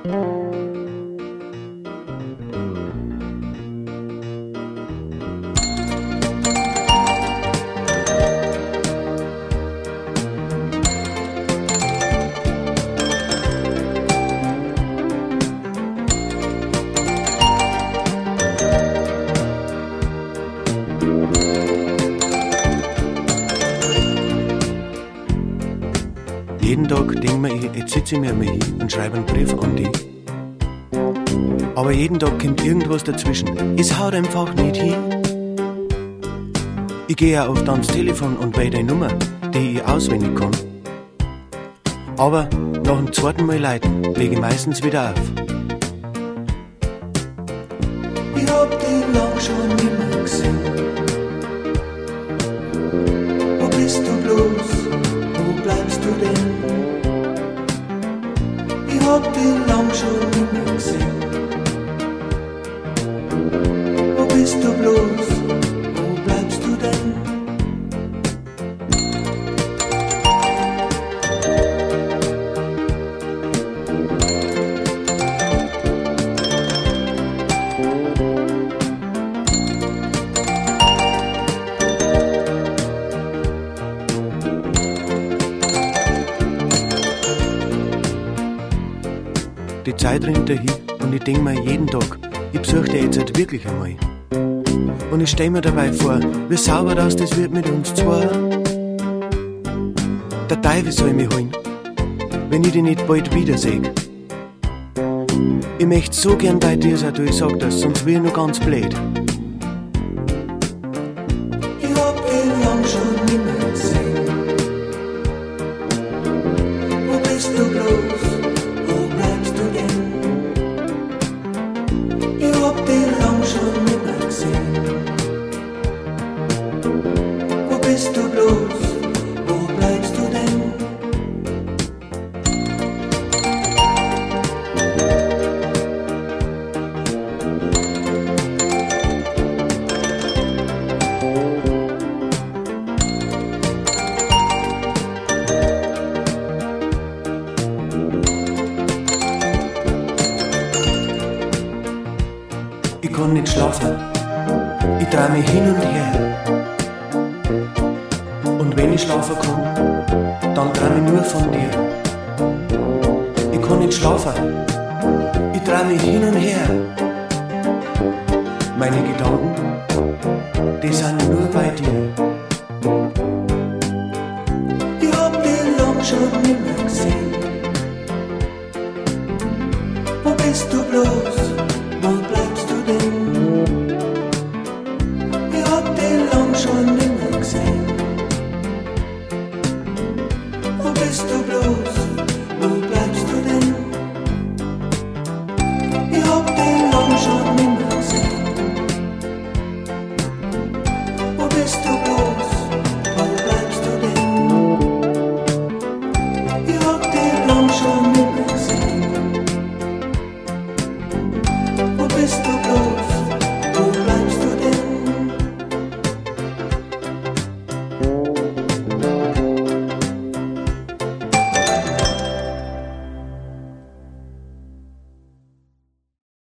Jeden Tag denk mir ich, jetzt sitze ich mir mal hin und schreibe einen Brief an die. Aber jeden Tag kommt irgendwas dazwischen. Es haut einfach nicht hin. Ich gehe ja oft ans Telefon und wähle die Nummer, die ich auswendig kann. Aber nach dem zweiten Mal leiten lege ich meistens wieder auf. Ich hab dich lang schon nimmer gesehen. Wo bist du bloß? Wo bleibst du denn? Ich hab dich lang schon nimmer gesehen. Wo bist du bloß? Wo bleibst du denn? Die Zeit rennt dahin und ich denk mir jeden Tag, ich besuche dich jetzt halt wirklich einmal. Und ich stell mir dabei vor, wie sauber das wird mit uns zwei. Der Teufel soll mich holen, wenn ich dich nicht bald wiederseh. Ich möcht so gern bei dir sein, du, ich sag das, sonst wär ich nur ganz blöd. Ich hab dich lang schon nimmer gesehen. Wo bist du bloß? Wo bleibst du denn? Ich hab dich lang schon nimmer gesehen. Wo bist du bloß? Wo bleibst du denn? Ich kann nicht schlafen, ich dreh mich hin und her. Und wenn ich schlafen kann, dann träum ich nur von dir. Ich kann nicht schlafen, ich dreh mich hin und her. Meine Gedanken, die sind nur bei dir. Ich hab dich lang schon nimmer gesehen. Wo bist du bloß?